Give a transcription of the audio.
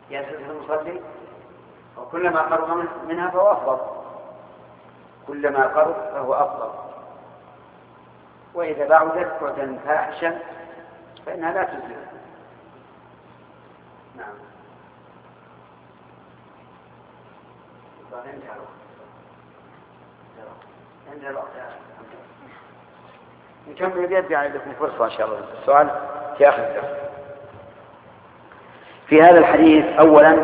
يسجد المصلي، وكلما قرب منها فهو أفضل، كلما قرب فهو أفضل. وإذا بعدت بعدا فاحشا فإنها لا تزيد. نعم. عندها الوقت. نكمل يرجع لكم فرصة إن شاء الله. السؤال في آخر الدرس. في هذا الحديث أولا